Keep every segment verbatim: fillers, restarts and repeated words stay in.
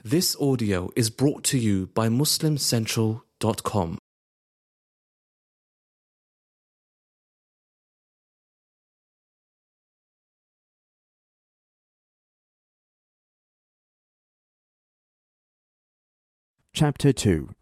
This audio is brought to you by Muslim Central dot com. Chapter two.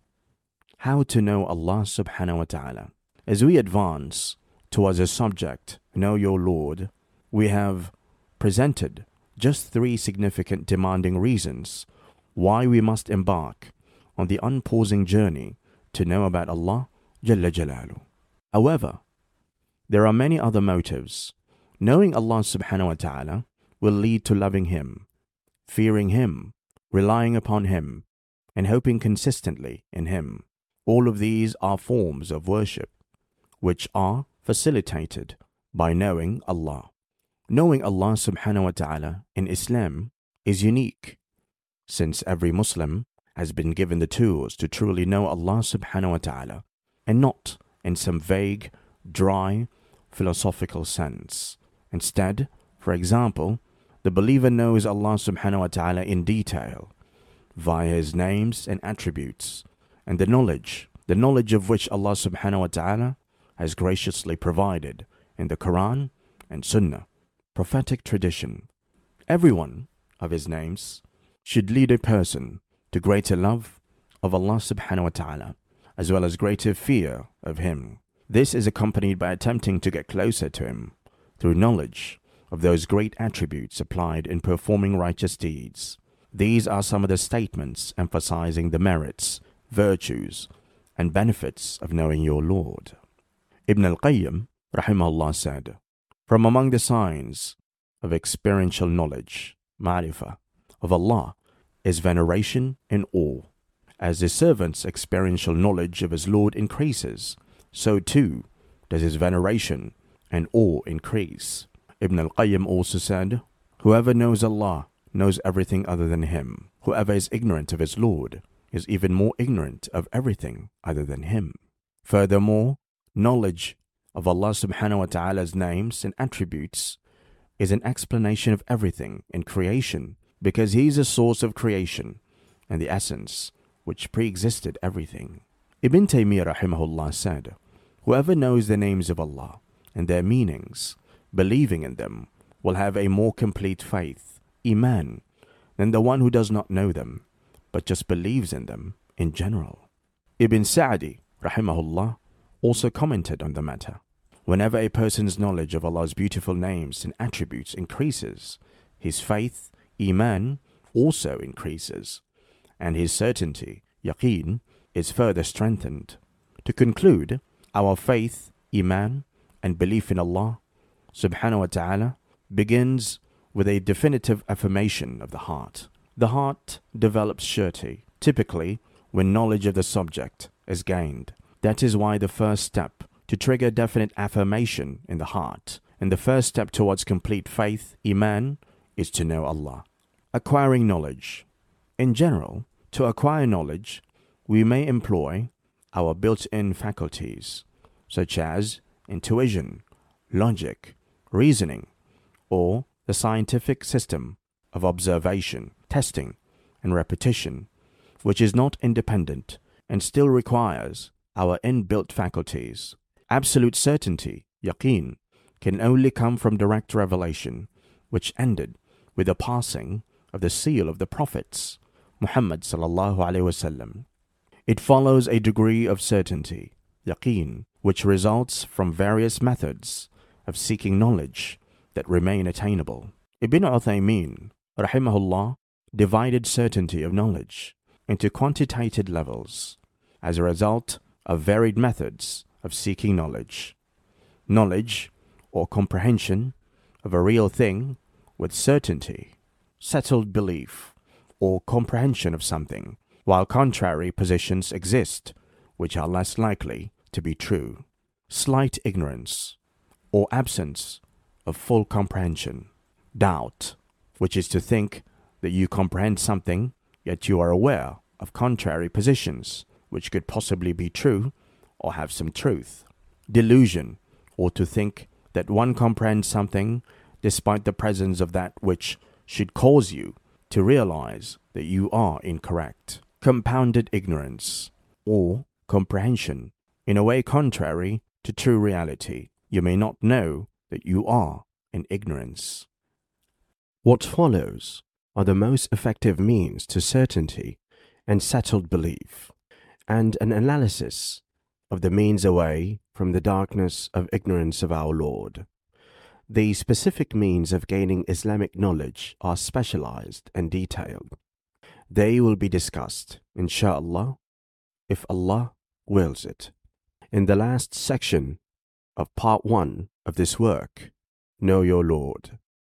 How to know Allah subhanahu wa ta'ala. As we advance towards a subject, Know Your Lord, we have presented just three significant demanding reasons why we must embark on the unpausing journey to know about Allah Jalla Jalaluh. However, there are many other motives. Knowing Allah subhanahu wa ta'ala will lead to loving Him, fearing Him, relying upon Him, and hoping consistently in Him. All of these are forms of worship, which are facilitated by knowing Allah. Knowing Allah subhanahu wa ta'ala in Islam is unique, since every Muslim has been given the tools to truly know Allah subhanahu wa ta'ala, and not in some vague, dry, philosophical sense. Instead, for example, the believer knows Allah subhanahu wa ta'ala in detail, via His names and attributes, and the knowledge, the knowledge of which Allah subhanahu wa ta'ala has graciously provided in the Quran and Sunnah, prophetic tradition. Every one of His names should lead a person to greater love of Allah subhanahu wa ta'ala, as well as greater fear of Him. This is accompanied by attempting to get closer to Him through knowledge of those great attributes applied in performing righteous deeds. These are some of the statements emphasizing the merits, virtues, and benefits of knowing your Lord. Ibn al-Qayyim, rahimahullah, said, "From among the signs of experiential knowledge, ma'rifah, of Allah is veneration and awe. As the servant's experiential knowledge of his Lord increases, so too does his veneration and awe increase." Ibn al-Qayyim also said, "Whoever knows Allah knows everything other than Him. Whoever is ignorant of his Lord is even more ignorant of everything other than Him." Furthermore, knowledge of Allah subhanahu wa ta'ala's names and attributes is an explanation of everything in creation, because He is a source of creation and the essence which pre-existed everything. Ibn Taymiyyah rahimahullah said, "Whoever knows the names of Allah and their meanings, believing in them, will have a more complete faith, iman, than the one who does not know them, but just believes in them in general." Ibn Sa'di rahimahullah also commented on the matter. Whenever a person's knowledge of Allah's beautiful names and attributes increases, his faith, iman, also increases, and his certainty, yaqeen, is further strengthened. To conclude, our faith, iman, and belief in Allah subhanahu wa ta'ala begins with a definitive affirmation of the heart. The heart develops surety, typically when knowledge of the subject is gained. That is why the first step to trigger definite affirmation in the heart, and the first step towards complete faith, iman, is to know Allah. Acquiring knowledge. In general, to acquire knowledge, we may employ our built-in faculties, such as intuition, logic, reasoning, or the scientific system of observation, testing, and repetition, which is not independent and still requires our inbuilt faculties. Absolute certainty, yaqeen, can only come from direct revelation, which ended with the passing of the seal of the prophets, Muhammad sallallahu alaihi wasallam. It follows a degree of certainty, yaqeen, which results from various methods of seeking knowledge that remain attainable. Ibn Uthaymin, rahimahullah, divided certainty of knowledge into quantitative levels as a result of varied methods of seeking knowledge. Knowledge, or comprehension, of a real thing with certainty, settled belief, or comprehension of something, while contrary positions exist which are less likely to be true. Slight ignorance, or absence of full comprehension. Doubt, which is to think that you comprehend something, yet you are aware of contrary positions which could possibly be true or have some truth. Delusion, or to think that one comprehends something despite the presence of that which should cause you to realize that you are incorrect. Compounded ignorance or comprehension in a way contrary to true reality. You may not know that you are in ignorance. What follows are the most effective means to certainty and settled belief, and an analysis of the means away from the darkness of ignorance of our Lord. The specific means of gaining Islamic knowledge are specialized and detailed. They will be discussed, inshallah, if Allah wills it, in the last section of part one of this work, Know Your Lord.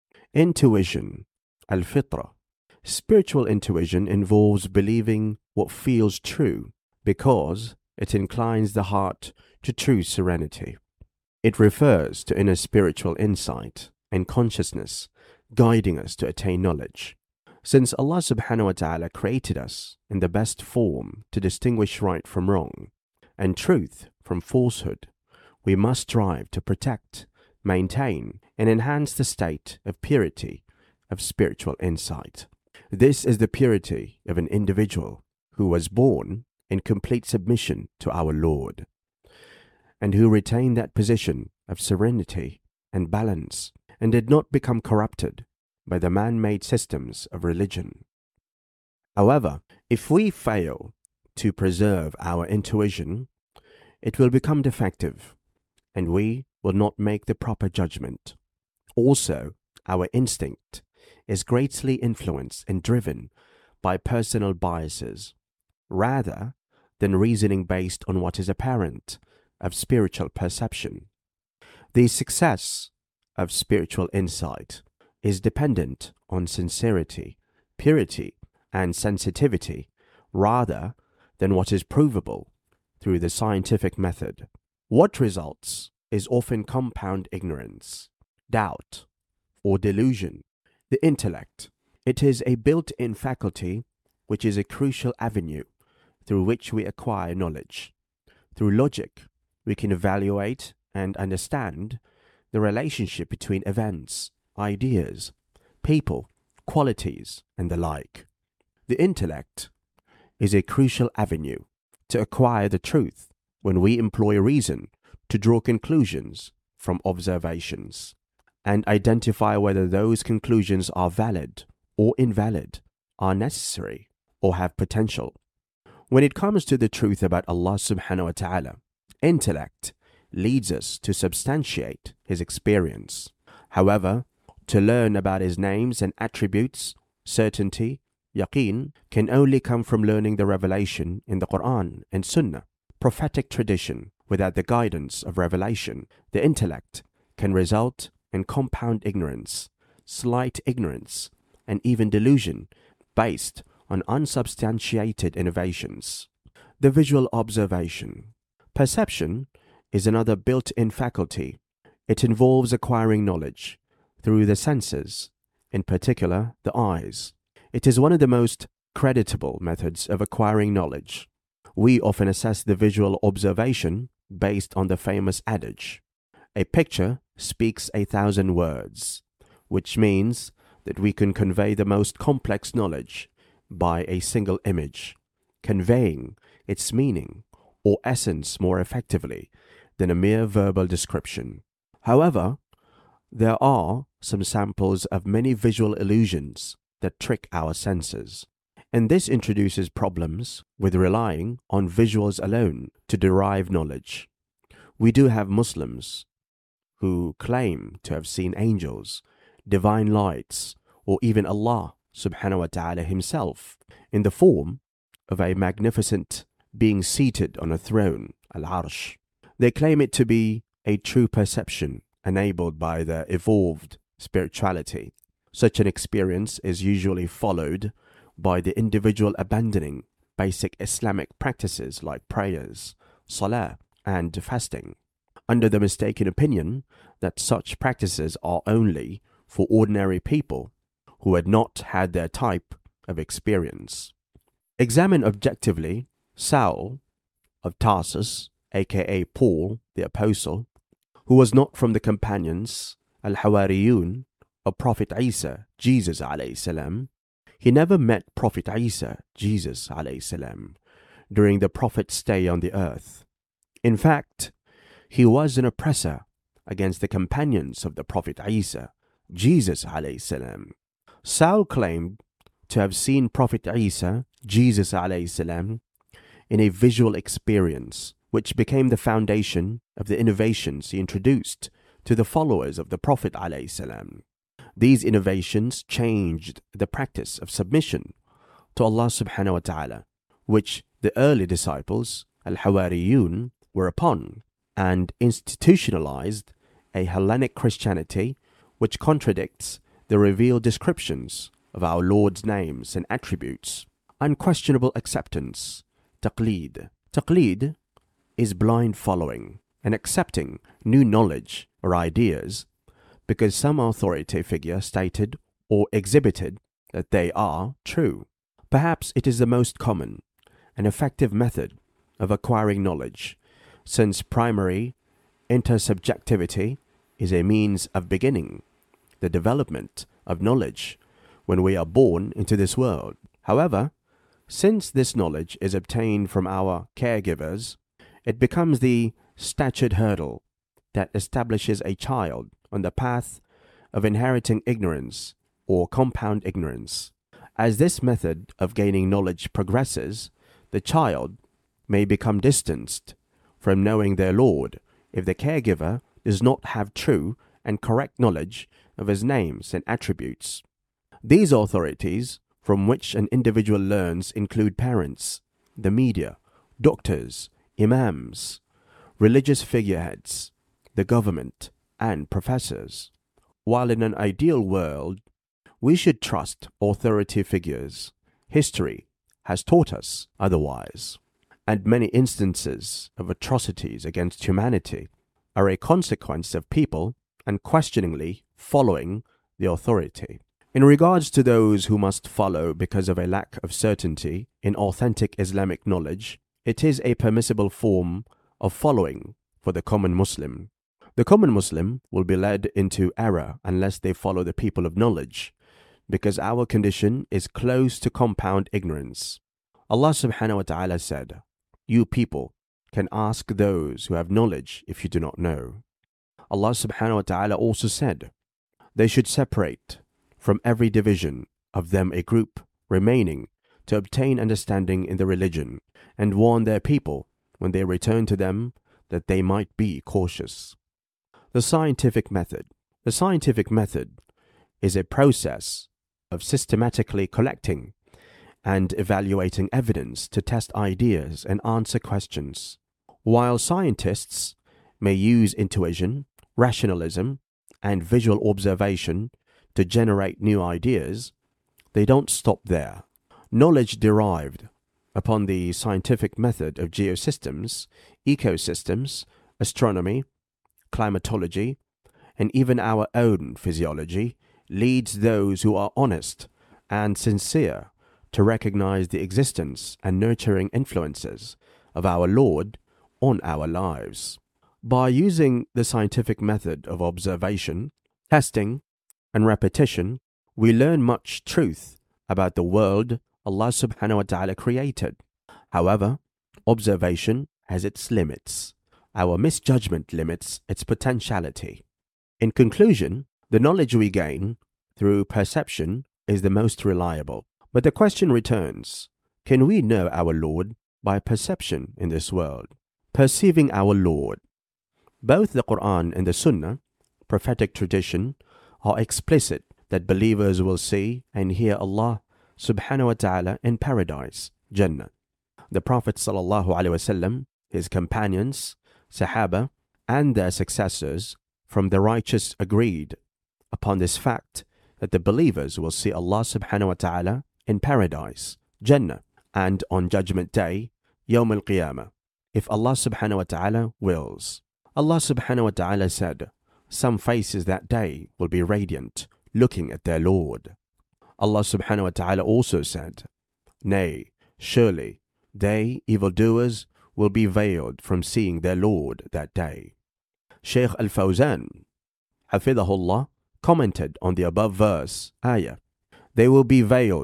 Intuition, al-fitra. Spiritual intuition involves believing what feels true because it inclines the heart to true serenity. It refers to inner spiritual insight and consciousness guiding us to attain knowledge. Since Allah subhanahu wa ta'ala created us in the best form to distinguish right from wrong and truth from falsehood, we must strive to protect, maintain, and enhance the state of purity of spiritual insight. This is the purity of an individual who was born in complete submission to our Lord, and who retained that position of serenity and balance, and did not become corrupted by the man-made systems of religion. However, if we fail to preserve our intuition, it will become defective, and we will not make the proper judgment. Also, our instinct is greatly influenced and driven by personal biases, rather than reasoning based on what is apparent of spiritual perception. The success of spiritual insight is dependent on sincerity, purity, and sensitivity, rather than what is provable through the scientific method. What results is often compound ignorance, doubt, or delusion. The intellect. It is a built-in faculty which is a crucial avenue through which we acquire knowledge. Through logic, we can evaluate and understand the relationship between events, ideas, people, qualities, and the like. The intellect is a crucial avenue to acquire the truth when we employ reason to draw conclusions from observations and identify whether those conclusions are valid or invalid, are necessary or have potential. When it comes to the truth about Allah subhanahu wa ta'ala, intellect leads us to substantiate His experience. However, to learn about His names and attributes, certainty, yaqeen, can only come from learning the revelation in the Quran and Sunnah, prophetic tradition. Without the guidance of revelation, the intellect can result in compound ignorance, slight ignorance, and even delusion based on unsubstantiated innovations. The visual observation. Perception is another built-in faculty. It involves acquiring knowledge through the senses, in particular the eyes. It is one of the most creditable methods of acquiring knowledge. We often assess the visual observation based on the famous adage, "A picture speaks a thousand words," which means that we can convey the most complex knowledge by a single image, conveying its meaning or essence more effectively than a mere verbal description. However, there are some samples of many visual illusions that trick our senses, and this introduces problems with relying on visuals alone to derive knowledge. We do have Muslims who claim to have seen angels, divine lights, or even Allah subhanahu wa ta'ala Himself in the form of a magnificent being seated on a throne, Al-Arsh. They claim it to be a true perception enabled by their evolved spirituality. Such an experience is usually followed by the individual abandoning basic Islamic practices like prayers, salah, and fasting, under the mistaken opinion that such practices are only for ordinary people who had not had their type of experience. Examine objectively Saul of Tarsus, aka Paul the Apostle, who was not from the companions, Al-Hawariyun, of Prophet Isa, Jesus alayhi salam. He never met Prophet Isa, Jesus alayhi salam, during the Prophet's stay on the earth. In fact, he was an oppressor against the companions of the Prophet Isa, Jesus alayhi salam. Saul claimed to have seen Prophet Isa, Jesus alayhi salam, in a visual experience, which became the foundation of the innovations he introduced to the followers of the Prophet alayhi salam. These innovations changed the practice of submission to Allah subhanahu wa ta'ala, which the early disciples, al-Hawariyun, were upon, and institutionalized a Hellenic Christianity which contradicts the revealed descriptions of our Lord's names and attributes. Unquestionable acceptance, taqleed. Taqleed is blind following and accepting new knowledge or ideas because some authority figure stated or exhibited that they are true. Perhaps it is the most common and effective method of acquiring knowledge, since primary intersubjectivity is a means of beginning the development of knowledge when we are born into this world. However, since this knowledge is obtained from our caregivers, it becomes the statured hurdle that establishes a child on the path of inheriting ignorance or compound ignorance. As this method of gaining knowledge progresses, the child may become distanced from knowing their Lord if the caregiver does not have true and correct knowledge of his names and attributes. These authorities from which an individual learns include parents, the media, doctors, imams, religious figureheads, the government, and professors. While in an ideal world, we should trust authority figures, history has taught us otherwise, and many instances of atrocities against humanity are a consequence of people unquestioningly following the authority. In regards to those who must follow because of a lack of certainty in authentic Islamic knowledge, it is a permissible form of following for the common Muslim. The common Muslim will be led into error unless they follow the people of knowledge, because our condition is close to compound ignorance. Allah subhanahu wa ta'ala said, "You people can ask those who have knowledge if you do not know." Allah subhanahu wa ta'ala also said, "They should separate from every division of them a group remaining to obtain understanding in the religion, and warn their people when they return to them that they might be cautious." The scientific method. The scientific method is a process of systematically collecting and evaluating evidence to test ideas and answer questions. While scientists may use intuition, rationalism, and visual observation to generate new ideas, they don't stop there. Knowledge derived upon the scientific method of geosystems, ecosystems, astronomy, climatology, and even our own physiology leads those who are honest and sincere to recognize the existence and nurturing influences of our Lord on our lives. By using the scientific method of observation, testing, and repetition, we learn much truth about the world Allah subhanahu wa ta'ala created. However, observation has its limits. Our misjudgment limits its potentiality. In conclusion, the knowledge we gain through perception is the most reliable. But the question returns, can we know our Lord by perception in this world? Perceiving our Lord. Both the Quran and the Sunnah, prophetic tradition, are explicit that believers will see and hear Allah subhanahu wa ta'ala in paradise, Jannah. The Prophet sallallahu alaihi wasallam, his companions, Sahaba, and their successors from the righteous agreed upon this fact that the believers will see Allah subhanahu wa ta'ala in paradise, Jannah, and on Judgment Day, Yawm al-Qiyamah, if Allah subhanahu wa ta'ala wills. Allah subhanahu wa ta'ala said, "Some faces that day will be radiant, looking at their Lord." Allah subhanahu wa ta'ala also said, "Nay, surely they, evildoers, will be veiled from seeing their Lord that day." Shaykh Al-Fawzan, Hafidhahullah, commented on the above verse, ayah, "They will be veiled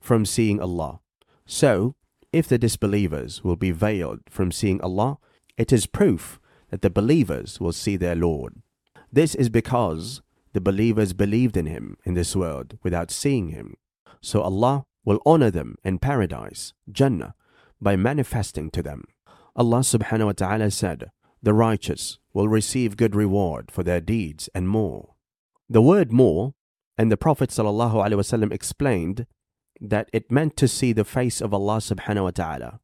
from seeing Allah. So, if the disbelievers will be veiled from seeing Allah, it is proof that the believers will see their Lord. This is because the believers believed in Him in this world without seeing Him. So Allah will honor them in paradise, Jannah, by manifesting to them. Allah subhanahu wa ta'ala said, "The righteous will receive good reward for their deeds and more." The word more, and the Prophet sallallahu alaihi wasallam explained that it meant to see the face of Allah subhanahu wa ta'ala.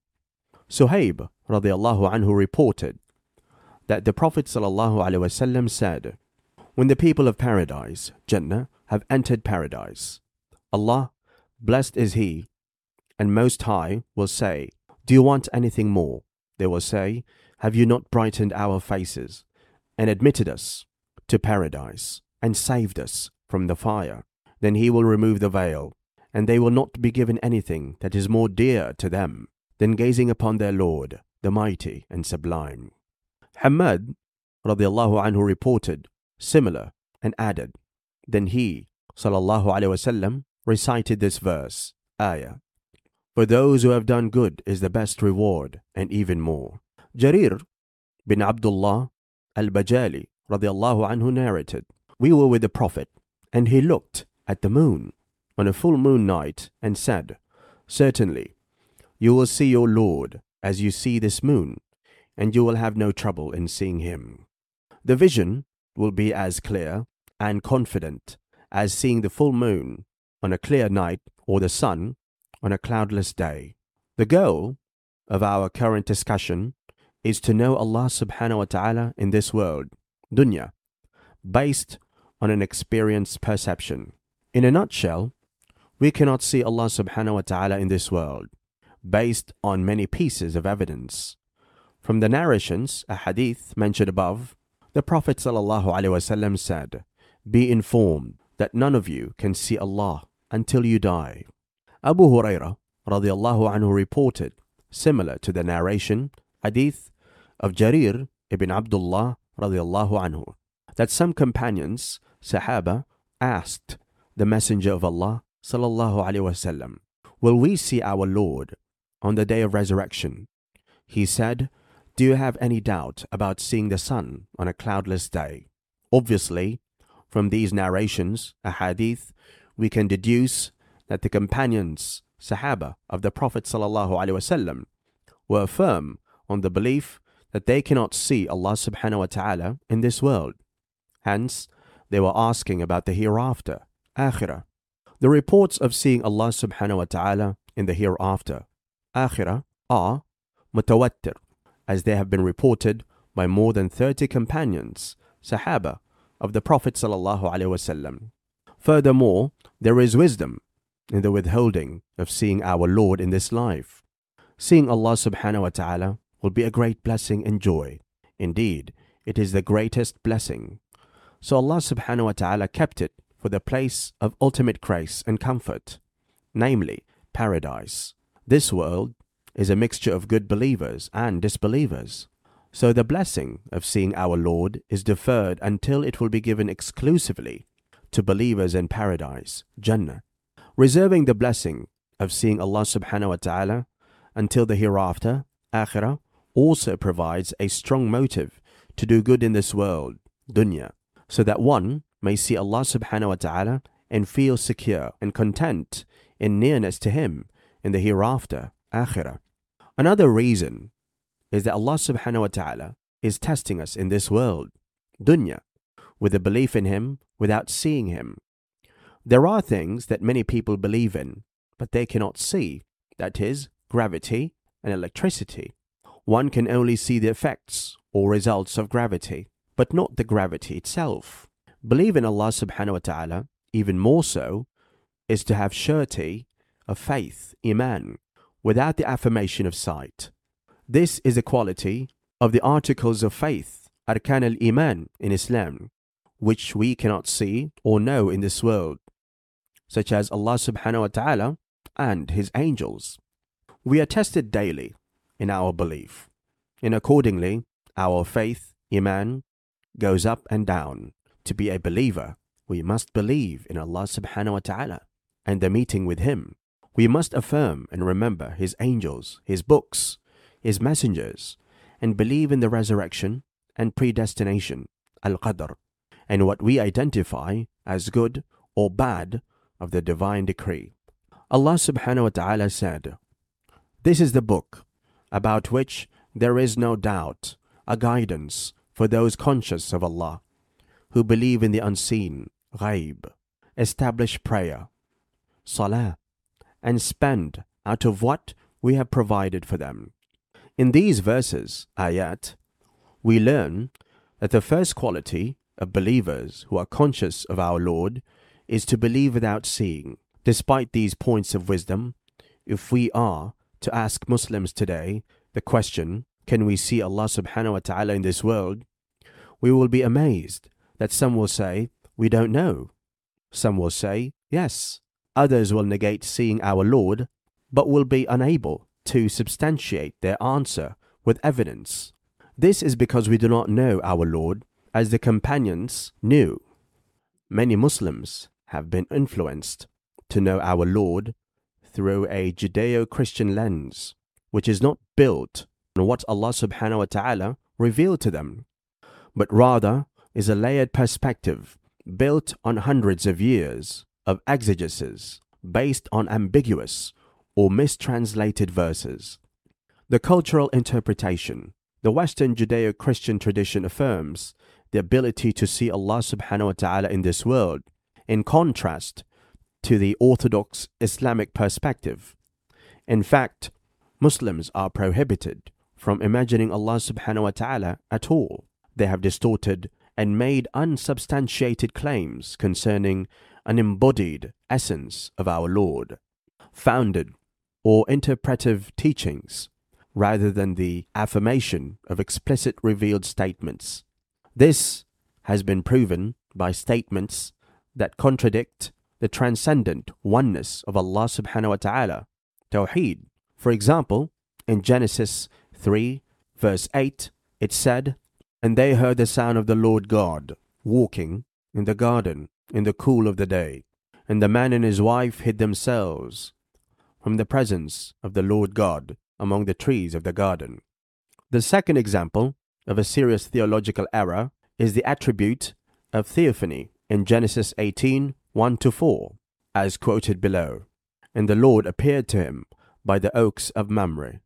Suhaib radiallahu anhu reported that the Prophet sallallahu alaihi wasallam said, "When the people of paradise, Jannah, have entered paradise, Allah, blessed is He, and Most High, will say, 'Do you want anything more?' They will say, 'Have you not brightened our faces and admitted us to paradise and saved us from the fire?' Then He will remove the veil, and they will not be given anything that is more dear to them than gazing upon their Lord, the Mighty and Sublime." Hamad radiallahu anhu reported similar and added, then he sallallahu alaihi wasallam recited this verse, ayah, "For those who have done good is the best reward and even more." Jarir bin Abdullah al-Bajali radiallahu anhu narrated, "We were with the Prophet, and he looked at the moon on a full moon night and said, 'Certainly, you will see your Lord as you see this moon, and you will have no trouble in seeing Him. The vision will be as clear and confident as seeing the full moon on a clear night or the sun on a cloudless day.'" The goal of our current discussion is to know Allah subhanahu wa ta'ala in this world, dunya, based on an experienced perception. In a nutshell, we cannot see Allah subhanahu wa ta'ala in this world, based on many pieces of evidence. From the narrations, a hadith mentioned above, the Prophet sallallahu alaihi wasallam said, "Be informed that none of you can see Allah until you die." Abu Hurairah radiallahu anhu reported, similar to the narration, hadith of Jarir ibn Abdullah radiallahu anhu, that some companions, Sahaba, asked the Messenger of Allah sallallahu alaihi wasallam, "Will we see our Lord on the day of resurrection?" He said, "Do you have any doubt about seeing the sun on a cloudless day?" Obviously, from these narrations, a hadith, we can deduce that the companions, Sahaba of the Prophet sallallahu alaihi wasallam, were firm on the belief that they cannot see Allah subhanahu wa ta'ala in this world. Hence, they were asking about the hereafter, akhirah. The reports of seeing Allah subhanahu wa ta'ala in the hereafter, akhirah, are mutawattir, as they have been reported by more than thirty companions, Sahaba of the Prophet sallallahu alaihi wasallam. Furthermore, there is wisdom in the withholding of seeing our Lord in this life. Seeing Allah subhanahu wa ta'ala will be a great blessing and joy. Indeed, it is the greatest blessing. So Allah subhanahu wa ta'ala kept it for the place of ultimate grace and comfort, namely paradise. This world is a mixture of good believers and disbelievers. So the blessing of seeing our Lord is deferred until it will be given exclusively to believers in paradise, Jannah. Reserving the blessing of seeing Allah subhanahu wa ta'ala until the hereafter, akhirah, also provides a strong motive to do good in this world, dunya, so that one may see Allah subhanahu wa ta'ala and feel secure and content in nearness to Him in the hereafter, akhirah. Another reason is that Allah subhanahu wa ta'ala is testing us in this world, dunya, with a belief in Him without seeing Him. There are things that many people believe in, but they cannot see, that is, gravity and electricity. One can only see the effects or results of gravity, but not the gravity itself. Believe in Allah subhanahu wa ta'ala, even more so, is to have surety of faith, iman, without the affirmation of sight. This is a quality of the articles of faith, arkan al-iman in Islam, which we cannot see or know in this world, such as Allah subhanahu wa ta'ala and His angels. We are tested daily in our belief, and accordingly, our faith, iman, goes up and down. To be a believer, we must believe in Allah subhanahu wa ta'ala and the meeting with Him. We must affirm and remember His angels, His books, His messengers, and believe in the resurrection and predestination, al-qadr, and what we identify as good or bad of the divine decree. Allah subhanahu wa ta'ala said, "This is the book about which there is no doubt, a guidance for those conscious of Allah, who believe in the unseen, ghaib, establish prayer, salah, and spend out of what we have provided for them." In these verses, ayat, we learn that the first quality of believers who are conscious of our Lord is to believe without seeing. Despite these points of wisdom, if we are to ask Muslims today the question, can we see Allah subhanahu wa ta'ala in this world? We will be amazed that some will say, we don't know. Some will say, yes. Others will negate seeing our Lord, but will be unable to substantiate their answer with evidence. This is because we do not know our Lord as the companions knew. Many Muslims have been influenced to know our Lord through a Judeo-Christian lens, which is not built on what Allah subhanahu wa ta'ala revealed to them, but rather is a layered perspective built on hundreds of years of exegesis based on ambiguous or mistranslated verses. The cultural interpretation. The Western Judeo-Christian tradition affirms the ability to see Allah subhanahu wa ta'ala in this world, in contrast to the Orthodox Islamic perspective. In fact, Muslims are prohibited from imagining Allah subhanahu wa ta'ala at all. They have distorted and made unsubstantiated claims concerning an embodied essence of our Lord, founded or interpretive teachings, rather than the affirmation of explicit revealed statements. This has been proven by statements that contradict the transcendent oneness of Allah subhanahu wa ta'ala, Tawheed. For example, in Genesis three, verse eight, it said, "And they heard the sound of the Lord God, walking in the garden in the cool of the day. And the man and his wife hid themselves from the presence of the Lord God among the trees of the garden." The second example of a serious theological error is the attribute of theophany in Genesis eighteen, one to four, as quoted below. "And the Lord appeared to him by the oaks of Mamre,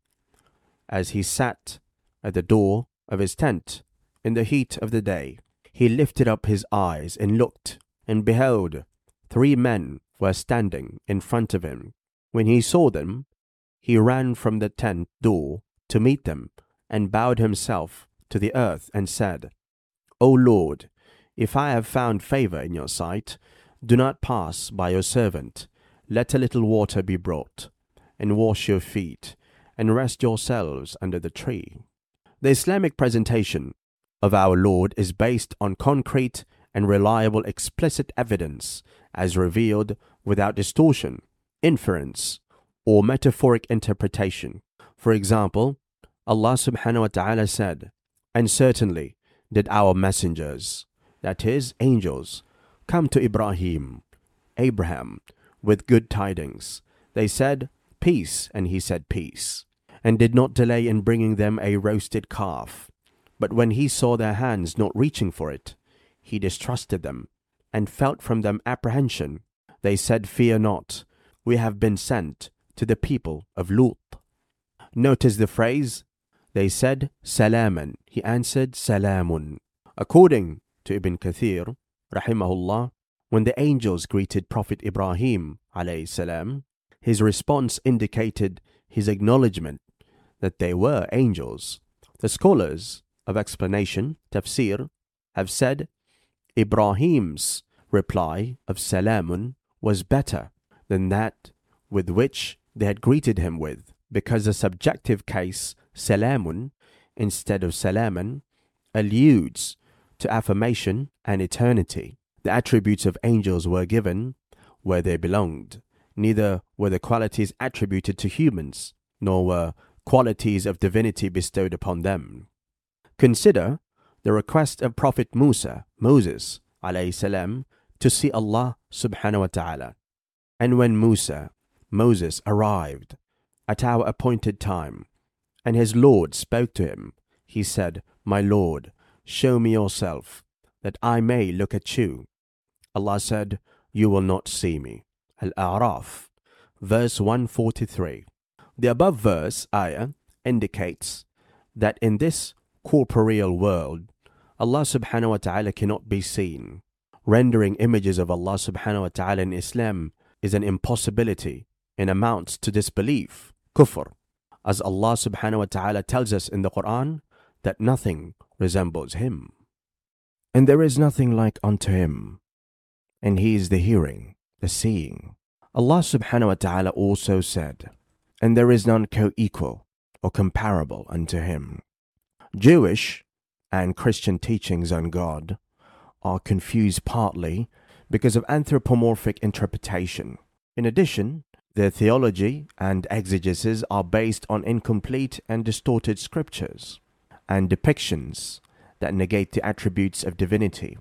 as he sat at the door of his tent in the heat of the day. He lifted up his eyes and looked, and behold, three men were standing in front of him. When he saw them, he ran from the tent door to meet them, and bowed himself to the earth and said, 'O Lord, if I have found favor in your sight, do not pass by your servant. Let a little water be brought, and wash your feet, and rest yourselves under the tree.'" The Islamic presentation of our Lord is based on concrete and reliable explicit evidence as revealed without distortion, inference, or metaphoric interpretation. For example, Allah subhanahu wa ta'ala said, "And certainly did our messengers," that is, angels, "come to Ibrahim," Abraham, "with good tidings. They said, 'Peace,' and he said, 'Peace,' and did not delay in bringing them a roasted calf. But when he saw their hands not reaching for it, he distrusted them, and felt from them apprehension. They said, 'Fear not, we have been sent to the people of Lut.'" Notice the phrase, they said, "Salaman." He answered, "Salamun." According to Ibn Kathir, rahimahullah, when the angels greeted Prophet Ibrahim, alayhi salam, his response indicated his acknowledgement that they were angels. The scholars of explanation, tafsir, have said Ibrahim's reply of Salamun was better than that with which they had greeted him with, because the subjective case Salamun instead of Salaman alludes to affirmation and eternity. The attributes of angels were given where they belonged. Neither were the qualities attributed to humans, nor were qualities of divinity bestowed upon them. Consider the request of Prophet Musa, Moses, alayhi salam, to see Allah subhanahu wa ta'ala. And when Musa, Moses arrived at our appointed time, and his Lord spoke to him. He said, My Lord, show me yourself, that I may look at you. Allah said, You will not see me. Al-A'raf, verse one forty-three. The above verse, ayah, indicates that in this corporeal world, Allah subhanahu wa ta'ala cannot be seen. Rendering images of Allah subhanahu wa ta'ala in Islam is an impossibility and amounts to disbelief, kufr, as Allah subhanahu wa ta'ala tells us in the Quran that nothing resembles Him. And there is nothing like unto Him, and He is the hearing, the seeing. Allah subhanahu wa ta'ala also said, and there is none co-equal or comparable unto Him. Jewish and Christian teachings on God are confused partly because of anthropomorphic interpretation. In addition, their theology and exegesis are based on incomplete and distorted scriptures and depictions that negate the attributes of divinity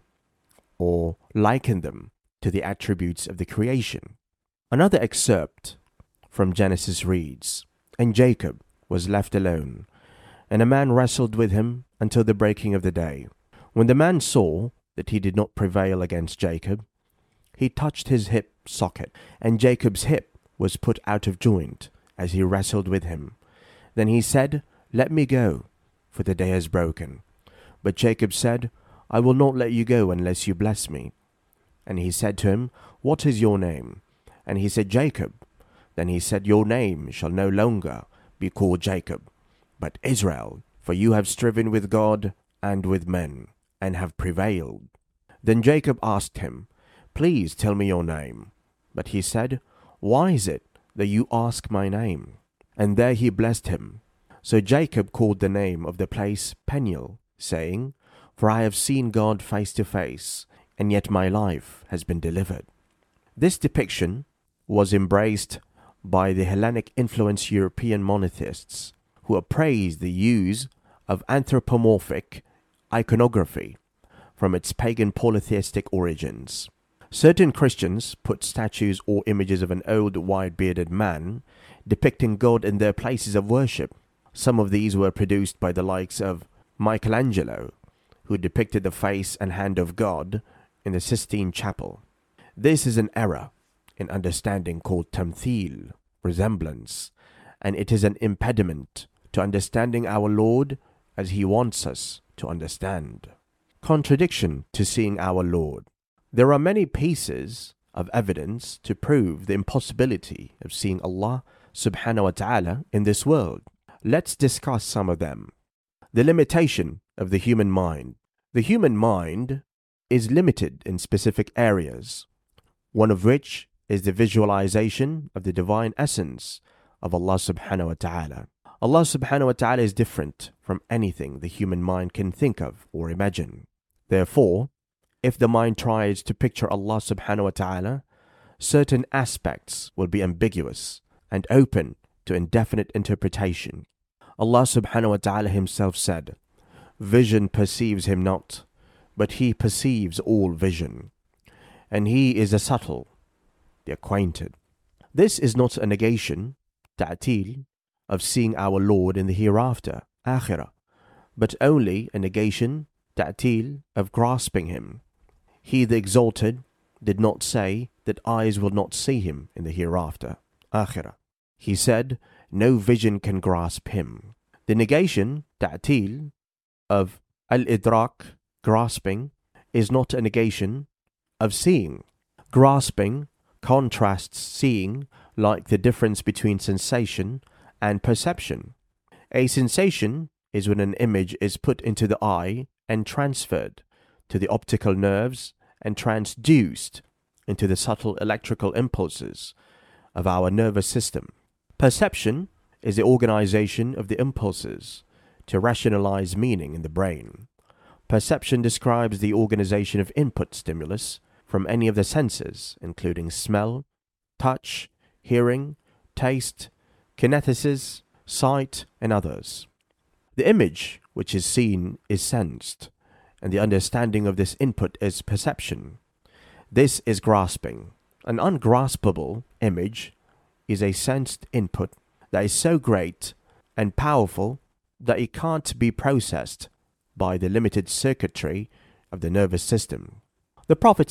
or liken them to the attributes of the creation. Another excerpt from Genesis reads, And Jacob was left alone, and a man wrestled with him until the breaking of the day. When the man saw that he did not prevail against Jacob, he touched his hip socket, and Jacob's hip was put out of joint as he wrestled with him. Then he said, Let me go, for the day has broken. But Jacob said, I will not let you go unless you bless me. And he said to him, What is your name? And he said, Jacob. Then he said, Your name shall no longer be called Jacob, but Israel, for you have striven with God and with men, and have prevailed. Then Jacob asked him, Please tell me your name. But he said, Why is it that you ask my name? And there he blessed him. So Jacob called the name of the place Peniel, saying, For I have seen God face to face, and yet my life has been delivered. This depiction was embraced by the Hellenic-influenced European monotheists, who appraised the use of anthropomorphic iconography from its pagan polytheistic origins. Certain Christians put statues or images of an old white-bearded man depicting God in their places of worship. Some of these were produced by the likes of Michelangelo, who depicted the face and hand of God in the Sistine Chapel. This is an error in understanding called tamthil, resemblance, and it is an impediment to understanding our Lord as He wants us to understand. Contradiction to seeing our Lord. There are many pieces of evidence to prove the impossibility of seeing Allah subhanahu wa ta'ala in this world. Let's discuss some of them. The limitation of the human mind. The human mind is limited in specific areas, one of which is the visualization of the divine essence of Allah subhanahu wa ta'ala. Allah subhanahu wa ta'ala is different from anything the human mind can think of or imagine. Therefore, if the mind tries to picture Allah subhanahu wa ta'ala, certain aspects will be ambiguous and open to indefinite interpretation. Allah subhanahu wa ta'ala Himself said, Vision perceives Him not, but He perceives all vision, and He is the subtle, the acquainted. This is not a negation, ta'til, of seeing our Lord in the hereafter, akhirah, but only a negation, ta'til, of grasping Him. He the Exalted did not say that eyes will not see Him in the hereafter, akhirah. He said, no vision can grasp Him. The negation, ta'til, of al-idrak, grasping, is not a negation of seeing. Grasping contrasts seeing like the difference between sensation and perception. A sensation is when an image is put into the eye and transferred to the optical nerves and transduced into the subtle electrical impulses of our nervous system. Perception is the organization of the impulses to rationalize meaning in the brain. Perception describes the organization of input stimulus from any of the senses, including smell, touch, hearing, taste, kinesthesis, sight, and others. The image which is seen is sensed, and the understanding of this input is perception. This is grasping. An ungraspable image is a sensed input that is so great and powerful that it can't be processed by the limited circuitry of the nervous system. The Prophet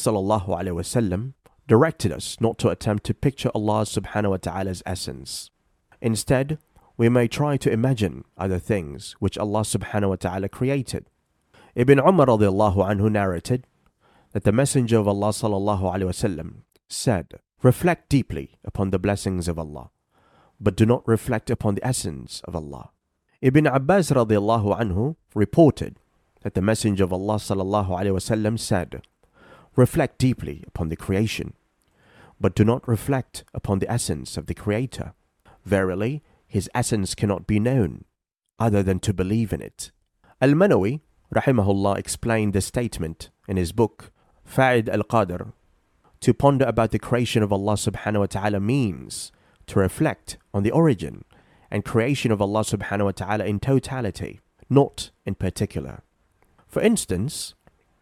ﷺ directed us not to attempt to picture Allah subhanahu wa ta'ala's essence. Instead, we may try to imagine other things which Allah subhanahu wa ta'ala created. Ibn Umar radiallahu anhu narrated that the Messenger of Allah sallallahu alaihi wasallam said, "Reflect deeply upon the blessings of Allah, but do not reflect upon the essence of Allah." Ibn Abbas radiallahu anhu reported that the Messenger of Allah sallallahu alaihi wasallam said, "Reflect deeply upon the creation, but do not reflect upon the essence of the Creator. Verily, His essence cannot be known other than to believe in it." Al-Manawi rahimahullah explained this statement in his book Fa'id al-Qadr. To ponder about the creation of Allah subhanahu wa ta'ala means to reflect on the origin and creation of Allah subhanahu wa ta'ala in totality, not in particular. For instance,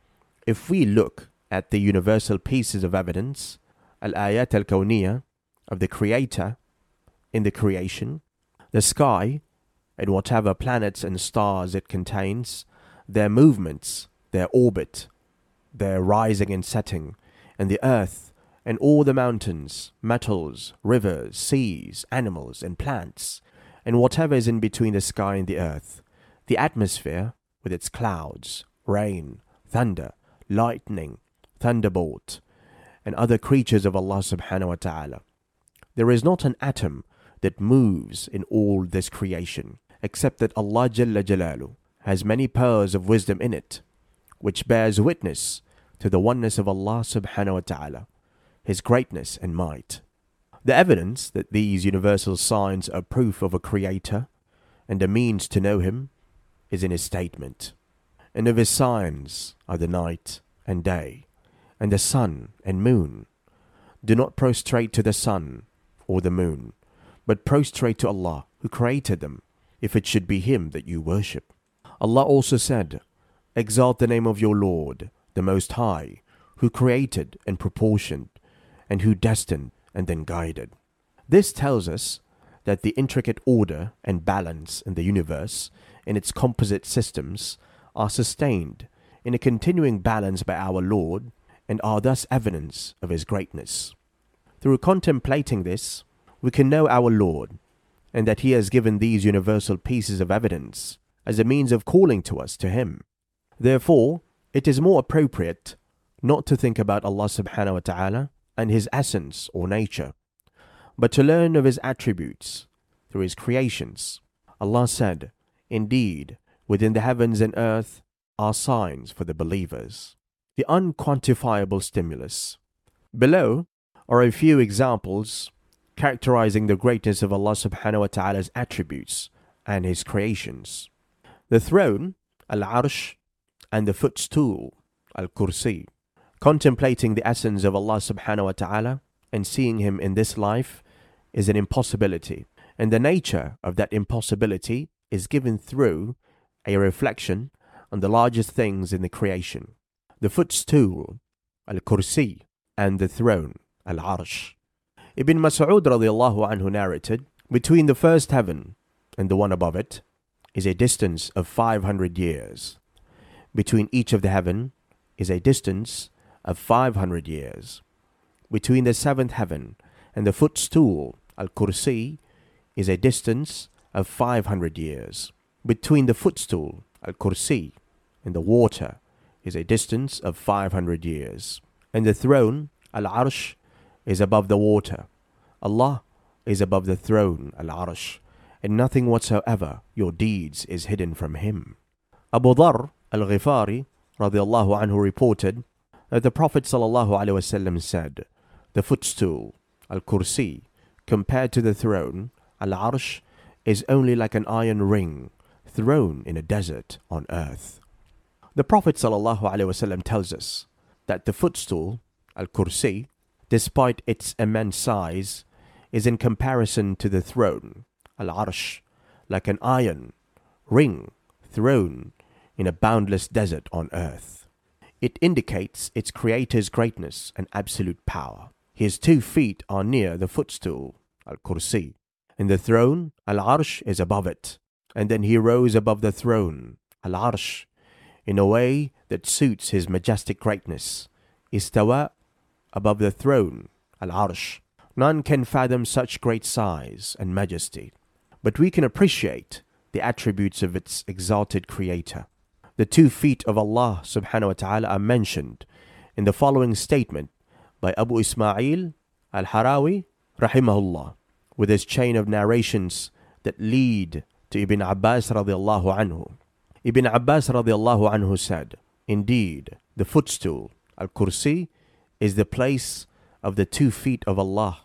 if we look at the universal pieces of evidence, al-ayat al-kawniyah, of the Creator in the creation, the sky and whatever planets and stars it contains, their movements, their orbit, their rising and setting, and the earth and all the mountains, metals, rivers, seas, animals and plants, and whatever is in between the sky and the earth, the atmosphere with its clouds, rain, thunder, lightning, thunderbolt, and other creatures of Allah subhanahu wa ta'ala. There is not an atom that moves in all this creation, except that Allah Jalla Jalalu has many pearls of wisdom in it, which bears witness to the oneness of Allah subhanahu wa ta'ala, His greatness and might. The evidence that these universal signs are proof of a Creator and a means to know Him is in His statement. And of His signs are the night and day, and the sun and moon. Do not prostrate to the sun or the moon, but prostrate to Allah who created them, if it should be Him that you worship. Allah also said, "Exalt the name of your Lord, the Most High, who created and proportioned, and who destined and then guided." This tells us that the intricate order and balance in the universe, in its composite systems, are sustained in a continuing balance by our Lord, and are thus evidence of His greatness. Through contemplating this, we can know our Lord, and that He has given these universal pieces of evidence as a means of calling to us to Him. Therefore, it is more appropriate not to think about Allah subhanahu wa ta'ala and His essence or nature, but to learn of His attributes through His creations. Allah said, "Indeed, within the heavens and earth are signs for the believers." The unquantifiable stimulus. Below are a few examples characterizing the greatness of Allah subhanahu wa ta'ala's attributes and His creations. The throne, al-arsh, and the footstool, al-kursi. Contemplating the essence of Allah subhanahu wa ta'ala and seeing Him in this life is an impossibility, and the nature of that impossibility is given through a reflection on the largest things in the creation. The footstool, al-kursi, and the throne, al-arsh. Ibn Mas'ud radiallahu anhu narrated, "Between the first heaven and the one above it is a distance of five hundred years. Between each of the heaven is a distance of five hundred years. Between the seventh heaven and the footstool, al-kursi, is a distance of five hundred years. Between the footstool, al-kursi, and the water is a distance of five hundred years. And the throne, al-arsh, is above the water. Allah is above the throne, al-arsh, and nothing whatsoever, your deeds, is hidden from Him." Abu Dharr al-Ghifari radiallahu anhu reported that the Prophet sallallahu alaihi wasallam said, "The footstool, al-kursi, compared to the throne, al-arsh, is only like an iron ring thrown in a desert on earth." The Prophet sallallahu alaihi wasallam tells us that the footstool, al-kursi, despite its immense size, is in comparison to the throne, al-arsh, like an iron ring thrown in a boundless desert on earth. It indicates its Creator's greatness and absolute power. His two feet are near the footstool, al-Kursi. And the throne, al-Arsh, is above it. And then he rose above the throne, al-Arsh, in a way that suits his majestic greatness. Istawa, above the throne, al-Arsh. None can fathom such great size and majesty, but we can appreciate the attributes of its exalted creator. The two feet of Allah subhanahu wa ta'ala are mentioned in the following statement by Abu Ismail al-Harawi rahimahullah, with his chain of narrations that lead to Ibn Abbas radiallahu anhu. Ibn Abbas radiallahu anhu said, "Indeed, the footstool, al-Kursi, is the place of the two feet of Allah,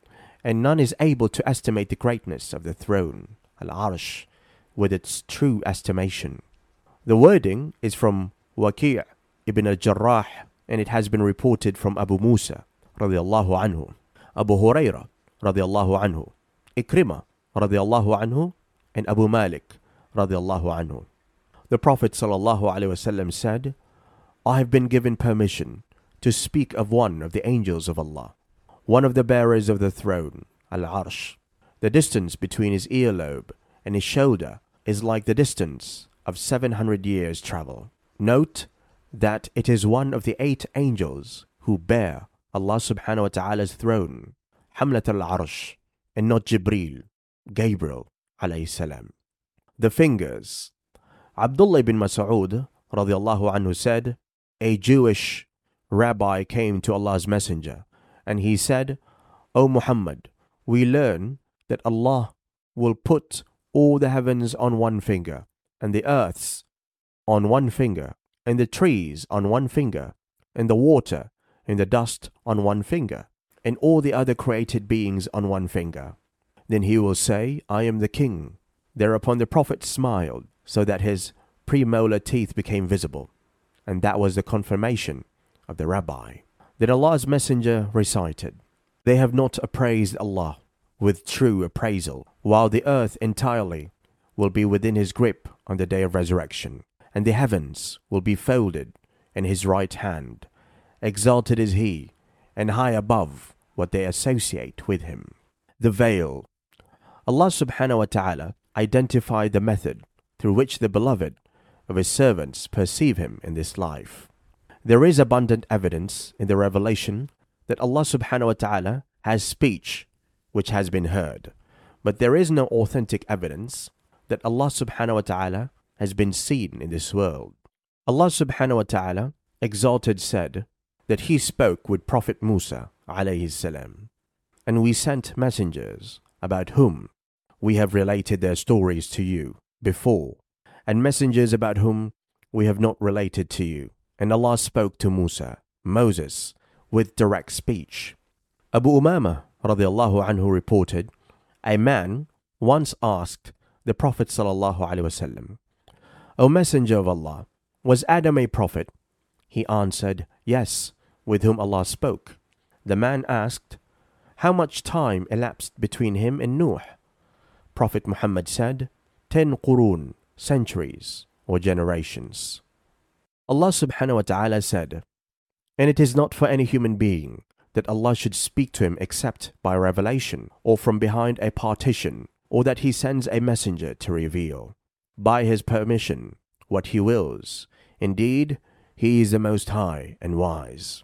and none is able to estimate the greatness of the throne, al-Arsh, with its true estimation." The wording is from Waqi' ibn al-Jarrah, and it has been reported from Abu Musa radiallahu anhu, Abu Hurairah radiallahu anhu, Ikrimah radiallahu anhu, and Abu Malik radiallahu anhu. The Prophet sallallahu alaihi wasallam said, "I have been given permission to speak of one of the angels of Allah, one of the bearers of the throne, al-Arsh. The distance between his earlobe and his shoulder is like the distance of seven hundred years travel. Note that it is one of the eight angels who bear Allah subhanahu wa ta'ala's throne, Hamlat al-Arsh, and not Jibreel, Gabriel alayhi salam." The fingers. Abdullah ibn Mas'ud radiallahu anhu said, "A Jewish rabbi came to Allah's messenger, and he said, 'O Muhammad, we learn that Allah will put all the heavens on one finger, and the earths on one finger, and the trees on one finger, and the water and the dust on one finger, and all the other created beings on one finger. Then he will say, I am the king.' Thereupon the Prophet smiled, so that his premolar teeth became visible, and that was the confirmation of the rabbi. Then Allah's messenger recited, 'They have not appraised Allah with true appraisal, while the earth entirely will be within his grip on the day of resurrection, and the heavens will be folded in his right hand. Exalted is he, and high above what they associate with him.'" The veil. Allah subhanahu wa ta'ala identified the method through which the beloved of his servants perceive him in this life. There is abundant evidence in the revelation that Allah subhanahu wa ta'ala has speech which has been heard, but there is no authentic evidence that Allah subhanahu wa ta'ala has been seen in this world. Allah subhanahu wa ta'ala exalted said that he spoke with Prophet Musa alayhi salam, and we sent messengers about whom we have related their stories to you before, and messengers about whom we have not related to you. And Allah spoke to Musa, Moses, with direct speech. Abu Umama radiallahu anhu reported, a man once asked the Prophet sallallahu alaihi wasallam, "O Messenger of Allah, was Adam a prophet?" He answered, "Yes, with whom Allah spoke." The man asked, "How much time elapsed between him and Nuh?" Prophet Muhammad said, ten qurun, centuries or generations. Allah subhanahu wa ta'ala said, "And it is not for any human being that Allah should speak to him except by revelation, or from behind a partition, or that he sends a messenger to reveal, by his permission, what he wills. Indeed, he is the Most High and Wise."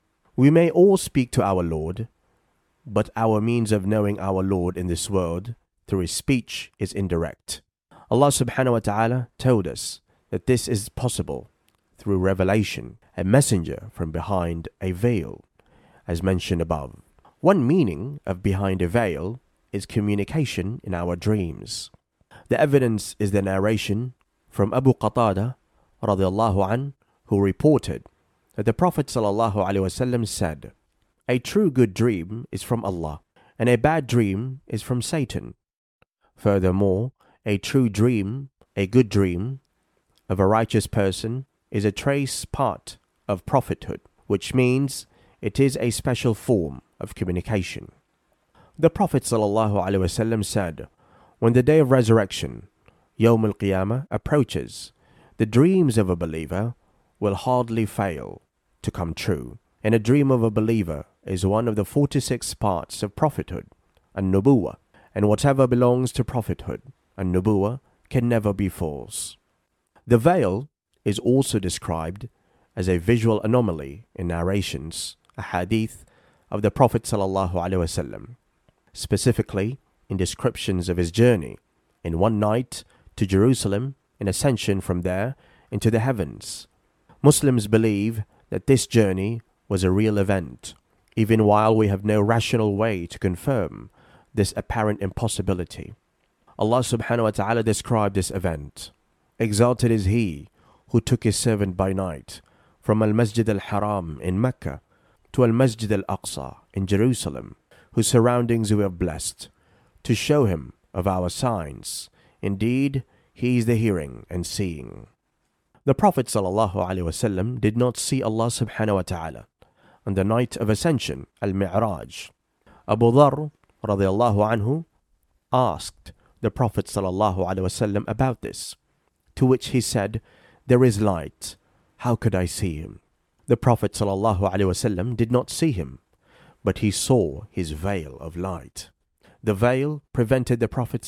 We may all speak to our Lord, but our means of knowing our Lord in this world through his speech is indirect. Allah subhanahu wa ta'ala told us that this is possible through revelation, a messenger from behind a veil, as mentioned above. One meaning of behind a veil is communication in our dreams. The evidence is the narration from Abu Qatada radiallahu an, who reported that the Prophet sallallahu alaihi wasallam said, "A true good dream is from Allah, and a bad dream is from Satan. Furthermore, a true dream, a good dream of a righteous person is a trace part of prophethood, which means it is a special form of communication." The Prophet sallallahu alaihi wasallam said, when the day of resurrection, Yawm al-Qiyamah, approaches, the dreams of a believer will hardly fail to come true, and a dream of a believer is one of the forty-six parts of prophethood, an-nubuwah, and whatever belongs to prophethood, an-nubuwah, can never be false. The veil is also described as a visual anomaly in narrations, a hadith of the Prophet ﷺ, specifically in descriptions of his journey in one night to Jerusalem and ascension from there into the heavens. Muslims believe that this journey was a real event, even while we have no rational way to confirm this apparent impossibility. Allah subhanahu wa ta'ala described this event. Exalted is He who took His servant by night from Al-Masjid al-Haram in Mecca to Al-Masjid al-Aqsa in Jerusalem, whose surroundings we have blessed, to show Him of our signs. Indeed, He is the hearing and seeing. The Prophet ﷺ did not see Allah subhanahu wa ta'ala on the night of ascension, Al-Mi'raj. Abu Dharr radiallahu anhu asked the Prophet ﷺ about this, to which he said, "There is light. How could I see Him?" The Prophet ﷺ did not see Him, but he saw His veil of light. The veil prevented the Prophet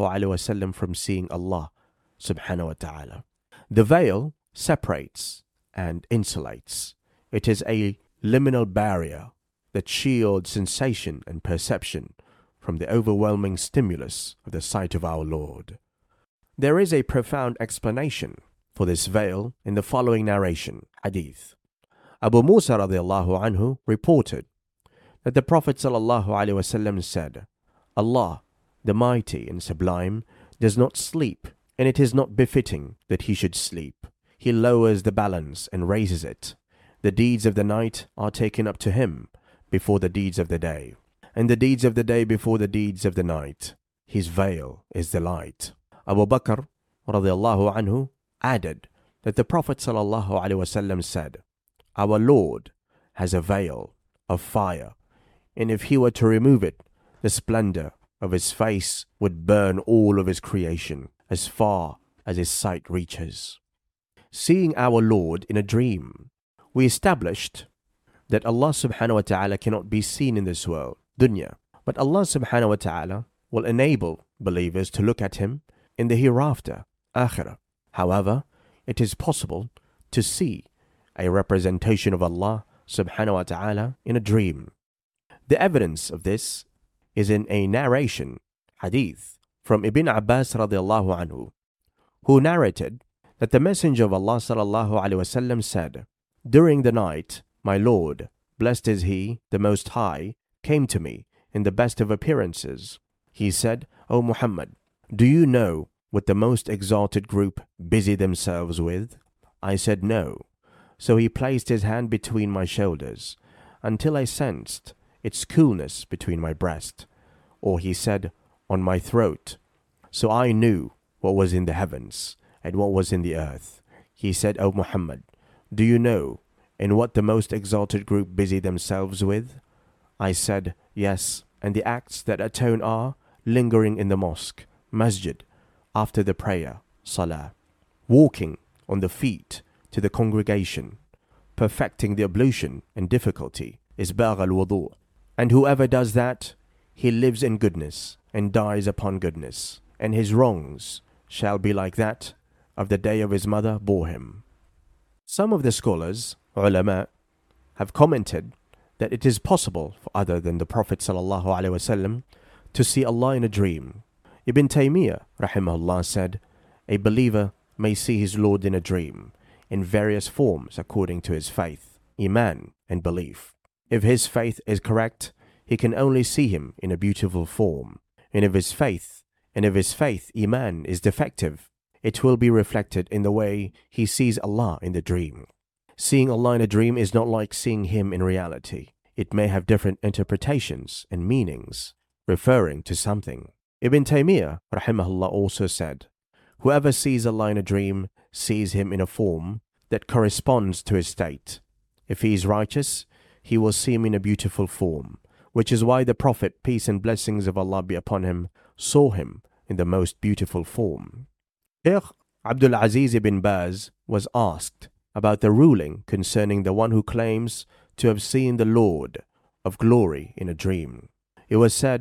ﷺ from seeing Allah subhanahu wa ta'ala. The veil separates and insulates. It is a liminal barrier that shields sensation and perception from the overwhelming stimulus of the sight of our Lord. There is a profound explanation for this veil in the following narration, hadith. Abu Musa radiallahu anhu reported that the Prophet sallallahu alaihi wasallam said, "Allah, the Mighty and Sublime, does not sleep, and it is not befitting that He should sleep. He lowers the balance and raises it. The deeds of the night are taken up to Him before the deeds of the day, and the deeds of the day before the deeds of the night. His veil is the light." Abu Bakr radiallahu anhu added that the Prophet sallallahu alaihi wasallam said, "Our Lord has a veil of fire, and if He were to remove it, the splendor of His face would burn all of His creation as far as His sight reaches." Seeing our Lord in a dream, we established that Allah subhanahu wa ta'ala cannot be seen in this world, dunya, but Allah subhanahu wa ta'ala will enable believers to look at Him in the hereafter, akhirah. However, it is possible to see a representation of Allah subhanahu wa ta'ala in a dream. The evidence of this is in a narration, hadith, from Ibn Abbas radiallahu anhu, who narrated that the Messenger of Allah sallallahu alaihi wasallam said, "During the night, my Lord, blessed is He, the Most High, came to me in the best of appearances. He said, 'O Muhammad, do you know what the most exalted group busy themselves with?' I said, 'No.' So He placed His hand between my shoulders until I sensed its coolness between my breast, or He said, 'on my throat.' So I knew what was in the heavens and what was in the earth. He said, 'O Muhammad, do you know in what the most exalted group busy themselves with?' I said, 'Yes, and the acts that atone are lingering in the mosque, masjid, after the prayer, salah, walking on the feet to the congregation, perfecting the ablution and difficulty, isbagh al-wudu'. And whoever does that, he lives in goodness and dies upon goodness, and his wrongs shall be like that of the day of his mother bore him." Some of the scholars, ulama, have commented that it is possible for other than the Prophet sallallahu alaihi wasallam to see Allah in a dream. Ibn Taymiyyah rahimahullah said, "A believer may see his Lord in a dream in various forms according to his faith, iman, and belief. If his faith is correct, he can only see Him in a beautiful form, and if his faith and if his faith, iman, is defective, it will be reflected in the way he sees Allah in the dream. Seeing Allah in a dream is not like seeing Him in reality. It may have different interpretations and meanings, referring to something. Ibn Taymiyyah rahimahullah also said, "Whoever sees Allah in a dream sees Him in a form that corresponds to his state. If he is righteous, he will see Him in a beautiful form, which is why the Prophet, peace and blessings of Allah be upon him, saw Him in the most beautiful form." Shaykh Abdul Aziz ibn Baz was asked about the ruling concerning the one who claims to have seen the Lord of glory in a dream. It was said,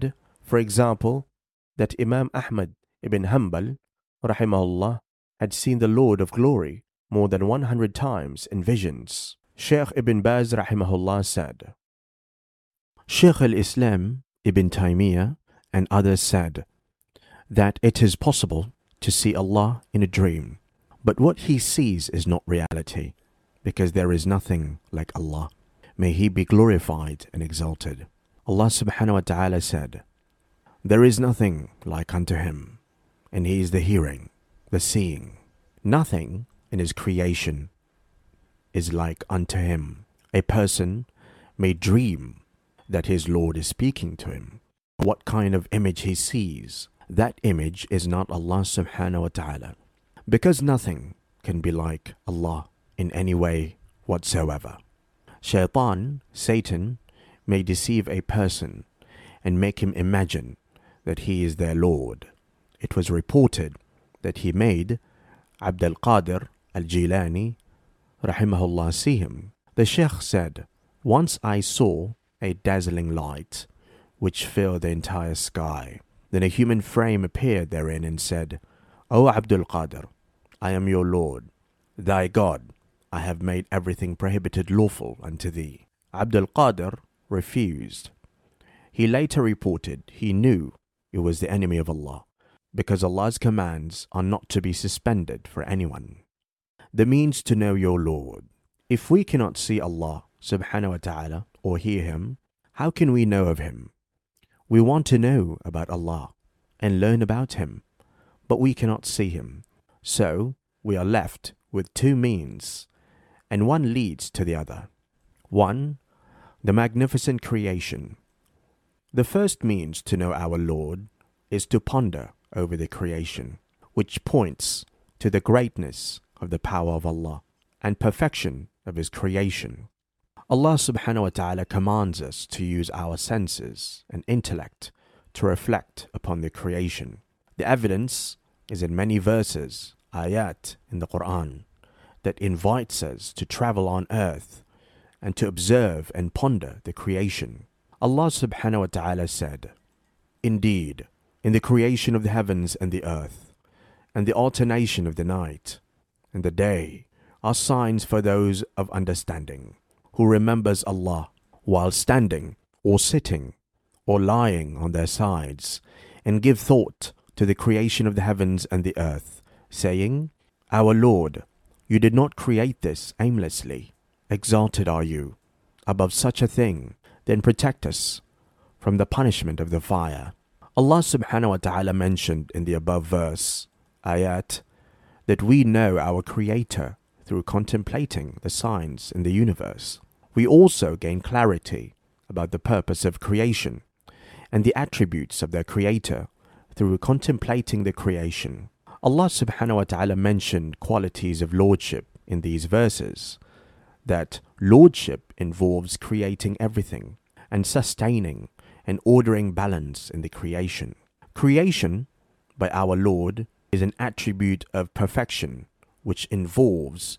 For example, that Imam Ahmad ibn Hanbal, rahimahullah, had seen the Lord of Glory more than one hundred times in visions. Shaykh ibn Baz, rahimahullah, said, Shaykh al-Islam ibn Taymiyyah and others said that it is possible to see Allah in a dream, but what he sees is not reality, because there is nothing like Allah. May He be glorified and exalted. Allah subhanahu wa ta'ala said, there is nothing like unto Him, and He is the hearing, the seeing. Nothing in His creation is like unto Him. A person may dream that his Lord is speaking to him. What kind of image he sees, that image is not Allah subhanahu wa ta'ala, because nothing can be like Allah in any way whatsoever. Shaitan, Satan, may deceive a person and make him imagine that he is their Lord. It was reported that he made Abd al-Qadir al-Jilani, rahimahullah, see him. The Sheikh said, once I saw a dazzling light which filled the entire sky. Then a human frame appeared therein and said, O Abdul Qadir, I am your Lord, thy God. I have made everything prohibited lawful unto thee. Abdul Qadir refused. He later reported he knew it was the enemy of Allah, because Allah's commands are not to be suspended for anyone. The means to know your Lord. If we cannot see Allah subhanahu wa ta'ala or hear Him, how can we know of Him? We want to know about Allah and learn about Him, but we cannot see Him. So we are left with two means, and one leads to the other. One, the magnificent creation. The first means to know our Lord is to ponder over the creation, which points to the greatness of the power of Allah and perfection of His creation. Allah subhanahu wa ta'ala commands us to use our senses and intellect to reflect upon the creation. The evidence is in many verses, ayat in the Quran, that invites us to travel on earth and to observe and ponder the creation. Allah subhanahu wa ta'ala said, indeed, in the creation of the heavens and the earth, and the alternation of the night and the day, are signs for those of understanding, who remembers Allah while standing or sitting or lying on their sides, and give thought to the creation of the heavens and the earth, saying, Our Lord, you did not create this aimlessly. Exalted are you above such a thing, then protect us from the punishment of the fire. Allah subhanahu wa ta'ala mentioned in the above verse, ayat, that we know our Creator through contemplating the signs in the universe. We also gain clarity about the purpose of creation and the attributes of their Creator through contemplating the creation. Allah subhanahu wa ta'ala mentioned qualities of lordship in these verses, that lordship involves creating everything and sustaining and ordering balance in the creation. Creation by our Lord is an attribute of perfection, which involves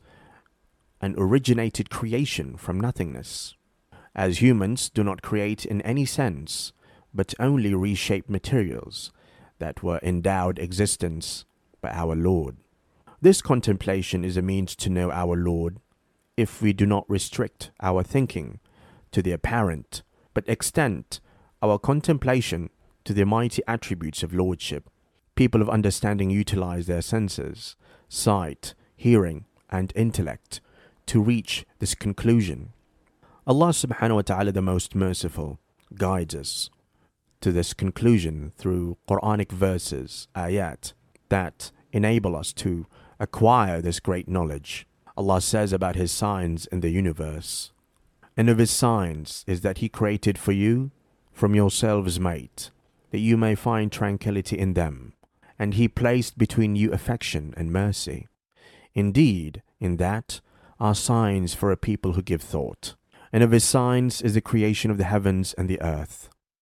an originated creation from nothingness. As humans do not create in any sense, but only reshape materials that were endowed existence by our Lord. This contemplation is a means to know our Lord if we do not restrict our thinking to the apparent, but extend our contemplation to the mighty attributes of lordship. People of understanding utilize their senses, sight, hearing, and intellect to reach this conclusion. Allah subhanahu wa ta'ala, the most merciful, guides us to this conclusion through Quranic verses, ayat, that enable us to acquire this great knowledge. Allah says about His signs in the universe, and of His signs is that He created for you from yourselves mate, that you may find tranquility in them, and He placed between you affection and mercy. Indeed, in that are signs for a people who give thought. And of His signs is the creation of the heavens and the earth,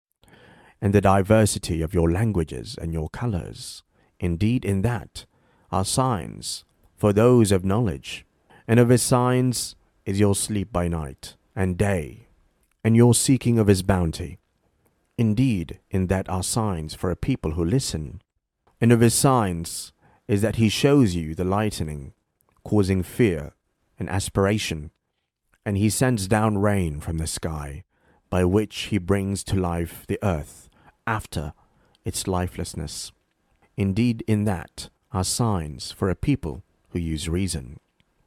and the diversity of your languages and your colors. Indeed, in that are signs for those of knowledge. And of His signs is your sleep by night and day, and your seeking of His bounty. Indeed, in that are signs for a people who listen. And of his signs is that he shows you the lightning, causing fear and aspiration, and he sends down rain from the sky, by which he brings to life the earth after its lifelessness. Indeed, in that are signs for a people who use reason.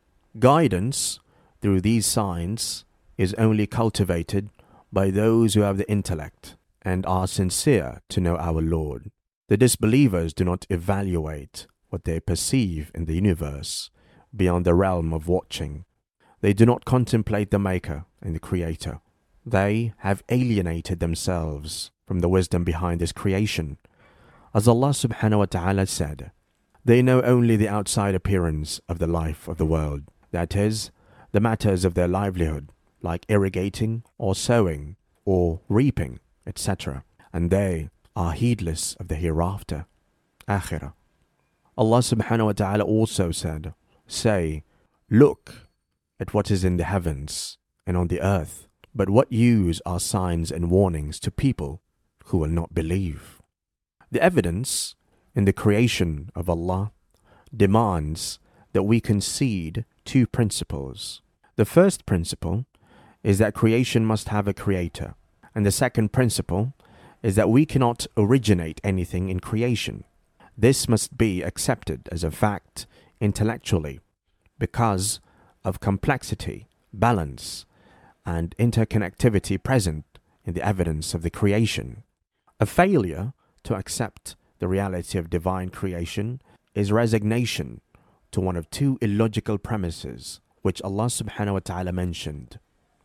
Guidance through these signs is only cultivated by those who have the intellect and are sincere to know our Lord. The disbelievers do not evaluate what they perceive in the universe beyond the realm of watching. They do not contemplate the Maker and the Creator. They have alienated themselves from the wisdom behind this creation. As Allah subhanahu wa ta'ala said, they know only the outside appearance of the life of the world, that is, the matters of their livelihood, like irrigating or sowing or reaping, et cetera. And they are heedless of the hereafter, akhirah. Allah subhanahu wa ta'ala also said, say, look at what is in the heavens and on the earth, but what use are signs and warnings to people who will not believe. The evidence in the creation of Allah demands that we concede two principles. The first principle is that creation must have a creator, and the second principle is that we cannot originate anything in creation. This must be accepted as a fact intellectually because of complexity, balance, and interconnectivity present in the evidence of the creation. A failure to accept the reality of divine creation is resignation to one of two illogical premises which Allah subhanahu wa ta'ala mentioned.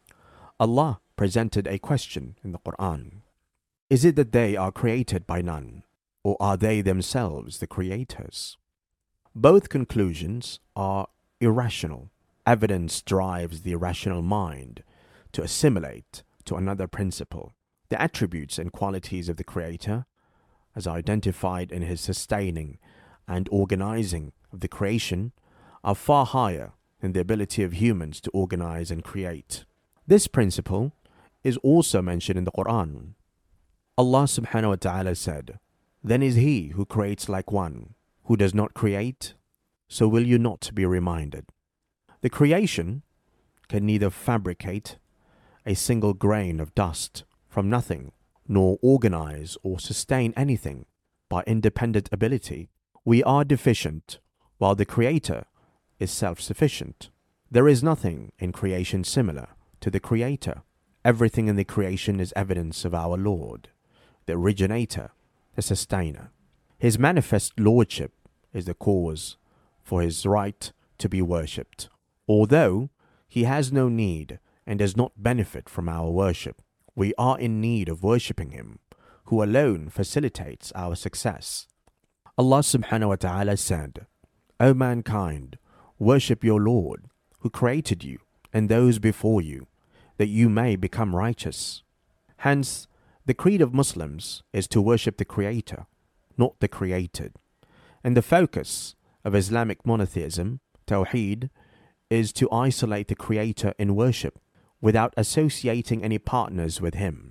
Allah presented a question in the Quran. Is it that they are created by none, or are they themselves the creators? Both conclusions are irrational. Evidence drives the irrational mind to assimilate to another principle. The attributes and qualities of the Creator, as identified in His sustaining and organizing of the creation, are far higher than the ability of humans to organize and create. This principle is also mentioned in the Quran. Allah subhanahu wa ta'ala said, then is He who creates like one who does not create, so will you not be reminded? The creation can neither fabricate a single grain of dust from nothing, nor organize or sustain anything by independent ability. We are deficient, while the Creator is self-sufficient. There is nothing in creation similar to the Creator. Everything in the creation is evidence of our Lord, the originator, the sustainer. His manifest lordship is the cause for His right to be worshipped, although He has no need and does not benefit from our worship. We are in need of worshipping Him, who alone facilitates our success. Allah subhanahu wa ta'ala said, O mankind, worship your Lord, who created you and those before you, that you may become righteous. Hence, the creed of Muslims is to worship the Creator, not the created. And the focus of Islamic monotheism, Tawheed, is to isolate the Creator in worship without associating any partners with Him.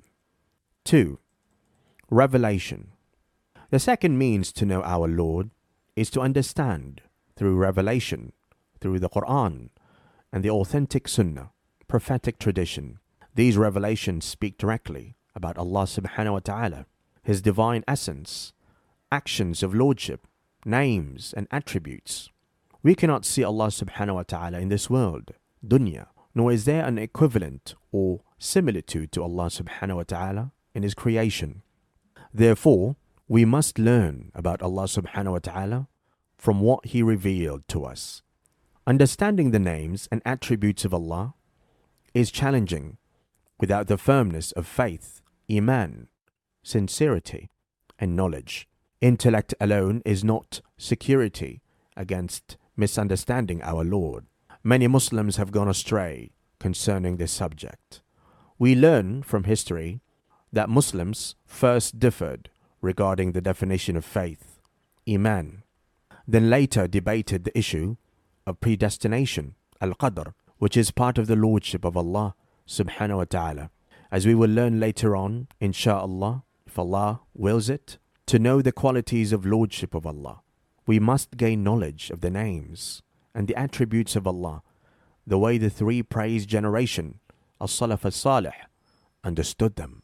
two. Revelation. The second means to know our Lord is to understand through revelation, through the Quran and the authentic Sunnah, prophetic tradition. These revelations speak directly about Allah subhanahu wa ta'ala, His divine essence, actions of lordship, names and attributes. We cannot see Allah subhanahu wa ta'ala in this world, dunya, nor is there an equivalent or similitude to Allah subhanahu wa ta'ala in His creation. Therefore, we must learn about Allah subhanahu wa ta'ala from what He revealed to us. Understanding the names and attributes of Allah is challenging without the firmness of faith, iman, sincerity, and knowledge. Intellect alone is not security against misunderstanding our Lord. Many Muslims have gone astray concerning this subject. We learn from history that Muslims first differed regarding the definition of faith, iman, then later debated the issue of predestination, al-qadr, which is part of the lordship of Allah subhanahu wa ta'ala. as we will learn later on, insha'Allah, if Allah wills it, to know the qualities of Lordship of Allah, we must gain knowledge of the names and the attributes of Allah, the way the three praised generation, as-Salaf as-Salih, understood them.